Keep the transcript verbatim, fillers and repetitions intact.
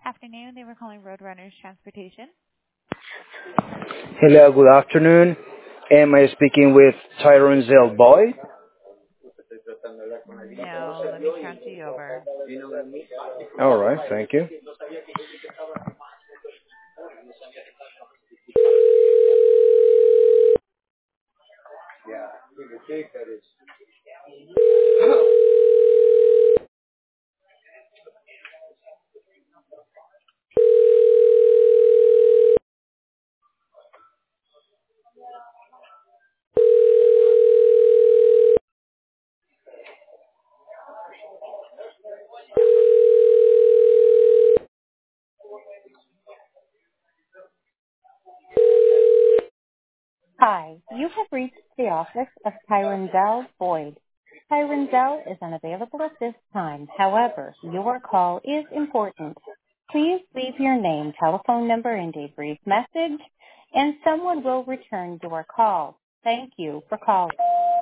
afternoon. They were calling Roadrunners Transportation. Hello, good afternoon. Am I speaking with Tyrone Zell Boyd? No, let me transfer you over. All right, thank you. Hi, you have reached the office of Tyron Zell Boyd. Tyron Zell is unavailable at this time. However, your call is important. Please leave your name, telephone number, and a brief message, and someone will return your call. Thank you for calling.